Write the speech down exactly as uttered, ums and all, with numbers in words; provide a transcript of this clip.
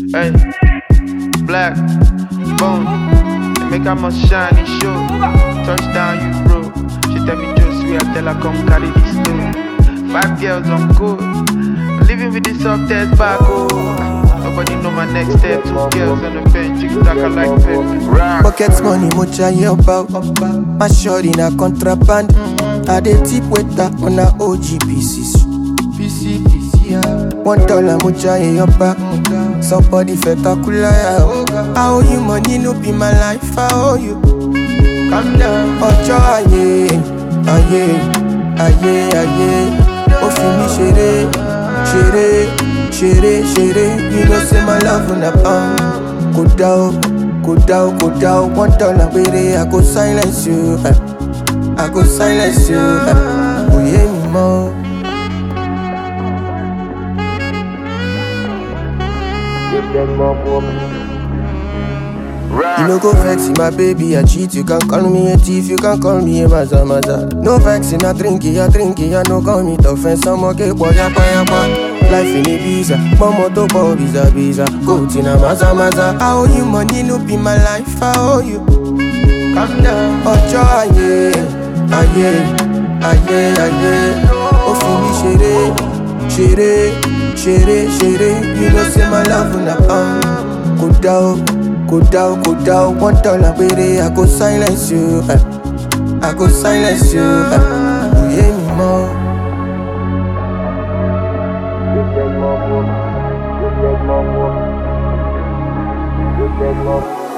Hey, black, bone, they make her must shine and show. Touchdown, you bro. She tell me just sweet, I tell her come carry this stone. Five girls on code, I'm living with the soft ass back, oh. Nobody know my next step. Two girls on the bench, you talk like pep. Pocket money, much I hear about. My shorty na contraband. I dey tip waiter on a O G P C. P C, P C, yeah. One dollar, much I hear about. Somebody spectacular, yeah. I owe you money, no be my life, I owe you. Calm down. Ojo aye, aye, aye, aye. O fi mi ṣeré, ṣeré, ṣeré, ṣeré. You know say my love on a pound. Go down, go down, go down. One dollar, baby, I go silence you. eh. I go silence you. eh. Oh yeah, me more. You no go vexing my baby, I cheat. You can call me a thief, you can call me a maza maza. No vexing, I drink it, I drink it, I no call me tough and some okay, boy, yapa yapa. Life in Ibiza, mama to go visa visa. Go to na maza maza. I owe you money, no be my life, I owe you. Calm down. Ojo aye, aye, aye, aye. O fi mi ṣeré, ṣeré, ṣeré, ṣeré. You know say my love on a pound. Go down. Go down, go down, one dollar, baby, I go silence you. eh. I go silence you. eh. You hear me more. You take more, you take more, you take more.